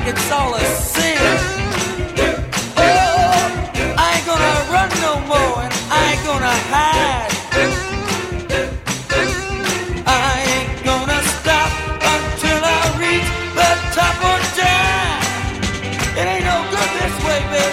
like it's all a sin. Oh, I ain't gonna run no more, and I ain't gonna hide. I ain't gonna stop until I reach the top or die. It ain't no good this way, baby.